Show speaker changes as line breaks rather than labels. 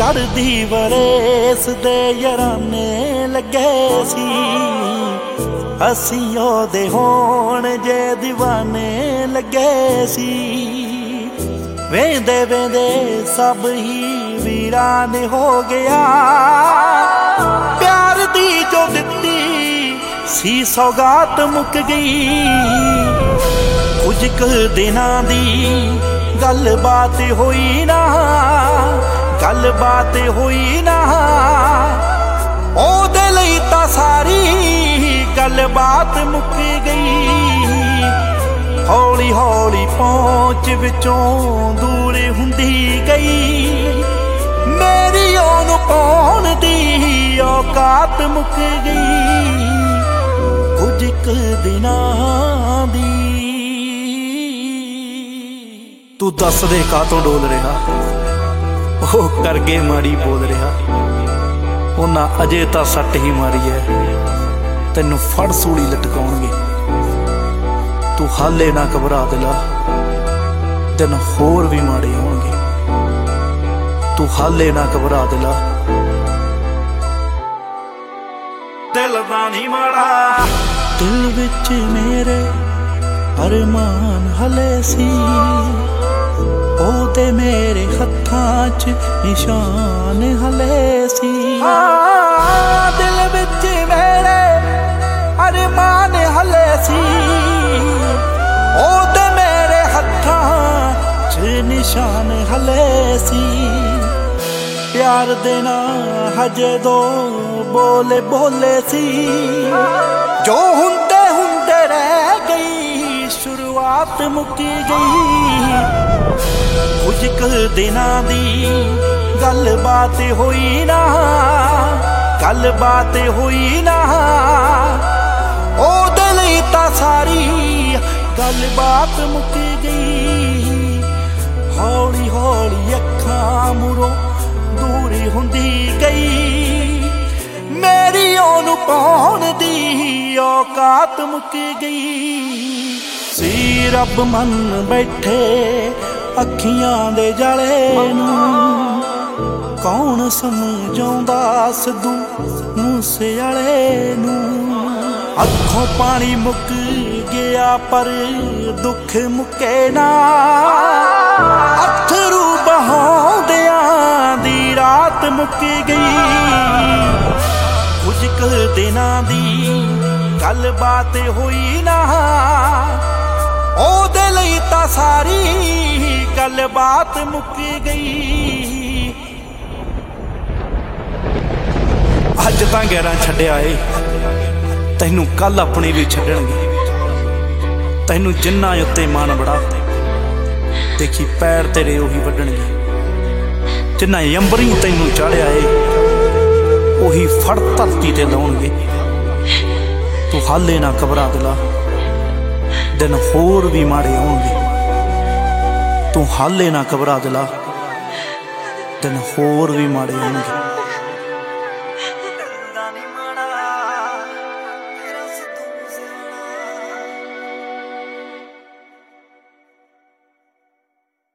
ਪੜਦੀ ਵਰੇਸ ਦੇ ਯਾਰਾਨੇ ਲੱਗੇ ਸੀ ਅਸੀਂ ਉਹਦੇ ਹੋਣ ਜੇ ਦੀਵਾਨੇ ਲੱਗੇ ਸੀ ਵੇਂਦੇ ਵੇਂਦੇ ਸਭ ਹੀ ਵੀਰਾਨ ਹੋ ਗਿਆ ਪਿਆਰ ਦੀ ਜੋ ਦਿੱਤੀ ਸੀ ਸੌਗਾਤ ਮੁੱਕ ਗਈ ਕੁਝ ਕੁ ਦਿਨਾਂ ਦੀ ਗੱਲਬਾਤ ਹੋਈ ਨਾ ਗੱਲਬਾਤ ਹੋਈ ਨਾ ਉਹਦੇ ਲਈ ਤਾਂ ਸਾਰੀ ਗੱਲਬਾਤ ਮੁੱਕ ਗਈ ਹੌਲੀ ਹੌਲੀ ਪਹੁੰਚ ਵਿੱਚੋਂ ਦੂਰ ਹੁੰਦੀ ਗਈ ਮੇਰੀ ਉਹਨੂੰ ਪਾਉਣ ਦੀ ਔਕਾਤ ਮੁੱਕ ਗਈ ਕੁਝ ਕੁ ਦਿਨਾਂ ਦੀ ਤੂੰ ਦੱਸ ਦੇ ਕਾਤੋਂ ਡੋਲ ਰਿਹਾ ਉਹ ਕਰਗੇ ਮਾੜੀ ਬੋਲ ਰਿਹਾ ਉਹਨਾਂ ਅਜੇ ਤਾਂ ਸੱਟ ਹੀ ਮਾਰੀ ਐ ਤੈਨੂੰ ਫੜ ਸੂਲੀ ਲਟਕਾਉਣਗੇ ਤੂੰ ਹਾਲੇ ਨਾ ਘਬਰਾ ਦਿਲਾ ਦਿਨ ਹੋਰ ਵੀ ਮਾੜੇ ਆਉਣਗੇ ਤੂੰ ਹਾਲੇ ਨਾ ਘਬਰਾ ਦਿਲਾ ਦਿਲ ਦਾ ਨਹੀਂ ਮਾੜਾ ਦਿਲ ਵਿੱਚ ਮੇਰੇ ਅਰਮਾਨ ਹਲੇ ਸੀ ਉਹਦੇ ਮੇਰੇ ਹੱਥਾਂ 'ਚ ਨਿਸ਼ਾਨ ਹਲੇ ਸੀ ਦਿਲ ਵਿੱਚ ਮੇਰੇ ਅਰਮਾਨ ਹਲੇ ਸੀ ਉਹਦੇ ਮੇਰੇ ਹੱਥਾਂ 'ਚ ਨਿਸ਼ਾਨ ਹਲੇ ਸੀ ਪਿਆਰ ਦੇ ਨਾਲ ਹਜੇ ਦੋ ਬੋਲੇ ਬੋਲੇ ਸੀ ਜੋ ਹੁੰਦੇ ਹੁੰਦੇ ਰਹਿ ਗਈ ਸ਼ੁਰੂਆਤ ਮੁੱਕੀ ਗਈ ਕੁਝ ਕੁ ਦਿਨਾਂ ਦੀ ਗੱਲਬਾਤ ਹੋਈ ਨਾ ਗੱਲਬਾਤ ਹੋਈ ਨਾ ਉਹਦੇ ਲਈ ਤਾਂ ਸਾਰੀ ਗੱਲਬਾਤ ਮੁੱਕ ਗਈ ਹੌਲੀ ਹੌਲੀ ਅੱਖਾਂ ਮੂਹਰੋਂ ਦੂਰੀ ਹੁੰਦੀ ਗਈ ਮੇਰੀ ਉਹਨੂੰ ਪਾਉਣ ਦੀ ਔਕਾਤ ਮੁੱਕ ਗਈ ਸੀ ਰੱਬ ਮੰਨ ਬੈਠੇ ਅੱਖੀਆਂ ਦੇ ਜਾਲੇ ਨੂੰ ਕੌਣ ਸਮਝਾਉਂਦਾ ਸਿੱਧੂ ਮੂਸੇਵਾਲੇ ਨੂੰ ਅੱਖੋਂ ਪਾਣੀ ਮੁੱਕ ਗਿਆ ਪਰ ਦੁੱਖ ਮੁੱਕੇ ਨਾ ਅੱਥਰੂ ਬਹਾਉਂਦਿਆਂ ਦੀ ਰਾਤ ਮੁੱਕ ਗਈ ਕੁਝ ਕੁ ਦਿਨਾਂ ਦੀ ਗੱਲਬਾਤ ਹੋਈ ਨਾ ਉਹਦੇ ਲਈ ਤਾਂ ਸਾਰੀ ਗੱਲਬਾਤ ਮੁੱਕ ਗਈ ਅੱਜ ਤਾਂ ਗੈਰਾਂ ਛੱਡਿਆ ਏ ਤੈਨੂੰ ਕੱਲ ਆਪਣੇ ਵੀ ਛੱਡਣਗੇ ਤੈਨੂੰ ਜਿੰਨਾ ਉੱਤੇ ਮਾਣ ਬੜਾ ਦੇਖੀ ਪੈਰ ਤੇਰੇ ਉਹੀ ਵੱਢਣਗੇ ਜਿੰਨਾ ਅੰਬਰੀ ਤੈਨੂੰ ਚਾੜਿਆ ਏ ਉਹੀ ਫੜ ਧਰਤੀ ਤੇ ਲਾਉਣਗੇ ਤੂੰ ਹਾਲੇ ਨਾ ਘਬਰਾ ਦਿਲਾ ਦਿਨ ਹੋਰ ਵੀ ਮਾੜੇ ਆਉਣਗੇ ਤੂੰ ਹਾਲੇ ਨਾ ਘਬਰਾ ਦਿਲਾ ਦਿਨ ਹੋਰ ਵੀ ਮਾੜੇ ਆਉਣਗੇ